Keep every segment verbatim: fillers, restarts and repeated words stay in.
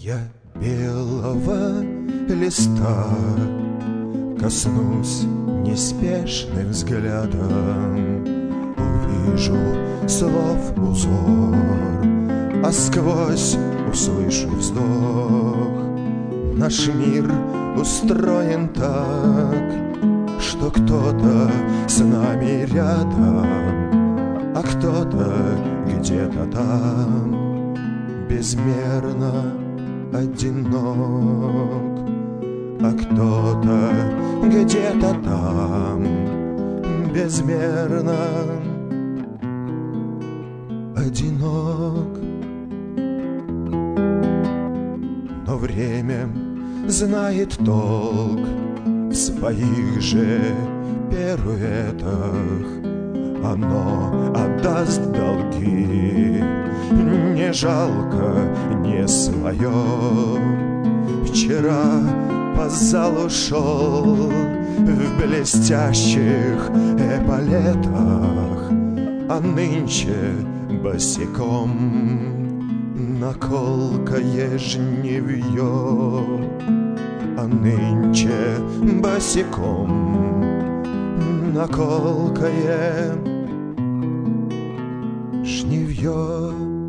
Я белого листа коснусь неспешным взглядом, увижу слов узор, а сквозь услышу вздох. Наш мир устроен так, что кто-то с нами рядом, а кто-то где-то там безмерно одинок, а кто-то где-то там безмерно одинок. Но время знает толк в своих же пируэтах. Оно отдаст долги, не жалко, не свое. Вчера по залу шел в блестящих эполетах, а нынче босиком на колкое жнивье, а нынче босиком на колкое жнивье.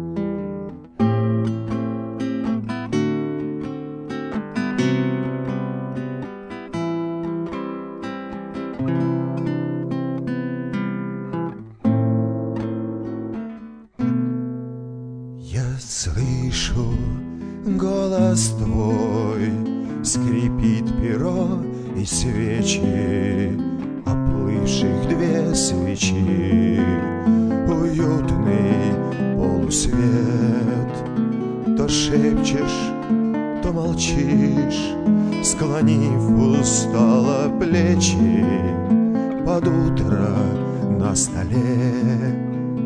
Я слышу голос твой, скрипит перо и свечи, оплывших две свечи, уютный полусвет. То шепчешь, то молчишь, склонив устало плечи. Под утро на столе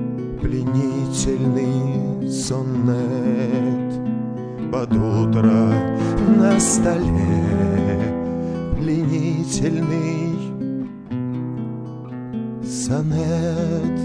пленительный сонет. Под утро на столе пленительный сонет.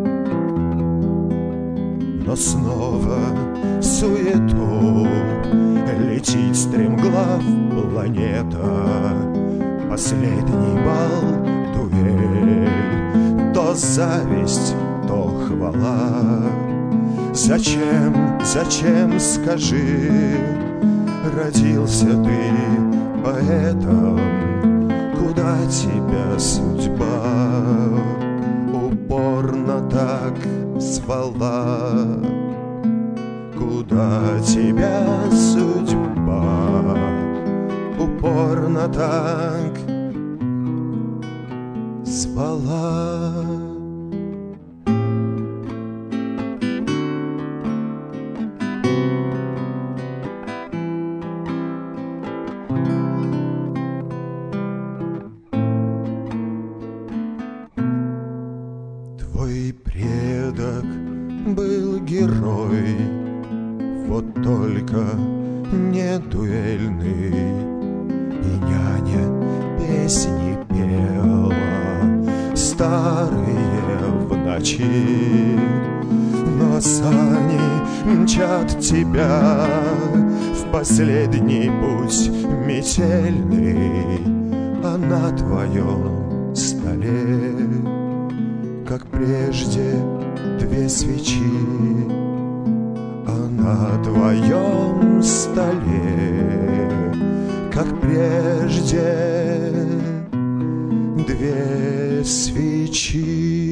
Но снова суету летит стремглав планета. Последний бал, дуэль, то зависть, то хвала. Зачем, зачем, скажи, родился ты поэтом? Куда тебя судьба упорно так звала? Куда тебя судьба упорно так звала? Твой предок был герой, вот только не дуэльный, и няня песни пела старые в ночи. Но сани мчат тебя в последний путь метельный, а на твоем столе, как прежде, две свечи, а на твоем столе, как прежде, две свечи.